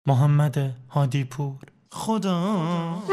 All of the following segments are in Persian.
محمد هادی پور. خدا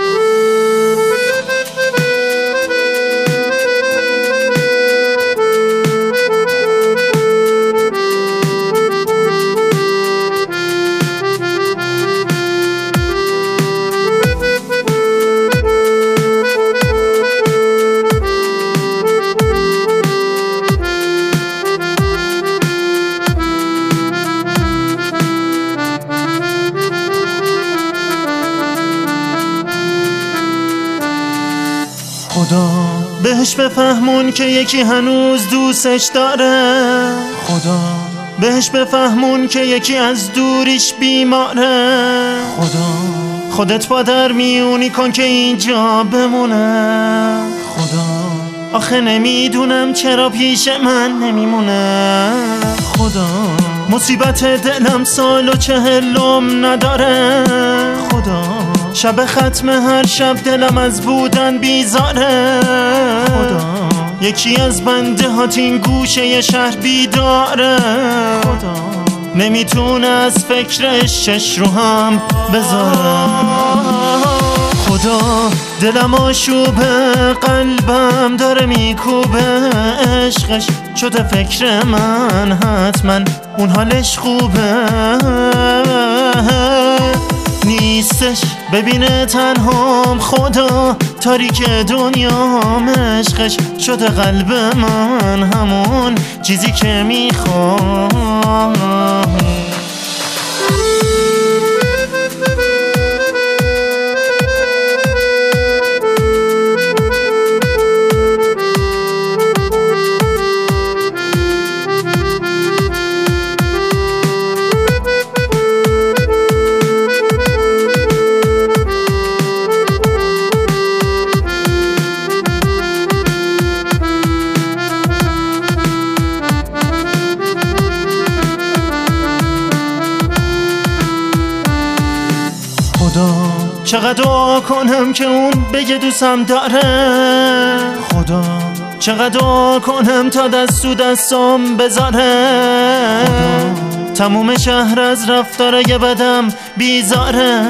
خدا بهش بفهمون که یکی هنوز دوستش داره. خدا بهش بفهمون که یکی از دوریش بیماره. خدا خودت با در میونی کن که اینجا بمونه. خدا آخه نمیدونم چرا پیش من نمیمونه. خدا مصیبت دلم سال و 40 نداره. خدا شب ختم هر شب دلم از بودن بیزاره. خدا یکی از بنده هات این گوشه شهر بیداره. خدا نمیتونه از فکرش چش رو هم بذاره. خدا دلم آشوبه، قلبم داره میکوبه، عشقش شده فکر من، حتما اون حالش خوبه. نیستش ببینه تنهام، خدا تاریک دنیام، عشقش شده قلب من همون چیزی که میخوام. خدا چقدر دعا کنم که اون بگه دوستم داره. خدا چقدر دعا کنم تا دست تو دستم بذاره. خدا تموم شهر از رفتارای بدم بیزاره.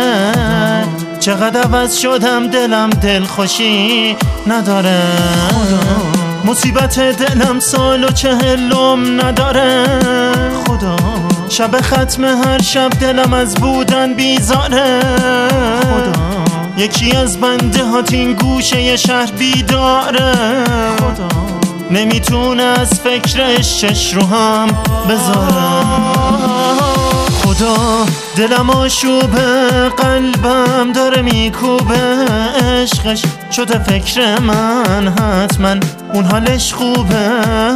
چقدر عوض شدم دلم دل خوشی نداره. خدا مصیبت دلم سال و 40 نداره. خدا شب ختم هر شب دلم از بودن بیزاره. خدا یکی از بنده هات این گوشه شهر بیداره. خدا نمیتونه از فکرش چش رو هم بذاره. خدا دلم آشوبه، قلبم داره میکوبه، عشقش شده فکر من، حتما اون حالش خوبه.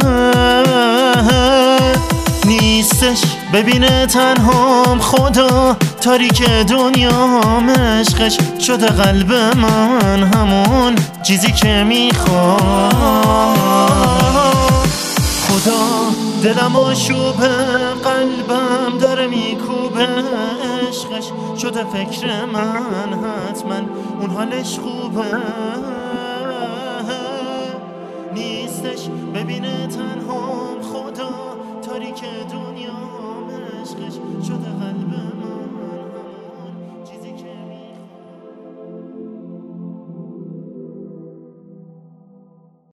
نیستش ببینه تنهام، خدا تاریک دنیام، عشقش شده قلب من همون چیزی که میخوام. خدا دلم آشوبه، قلبم داره میکوبه، عشقش شده فکر من، حتما اون حالش خوبه. نیستش ببینه تنهام، خدا تاریک دنیا، عشقش شده قلبم.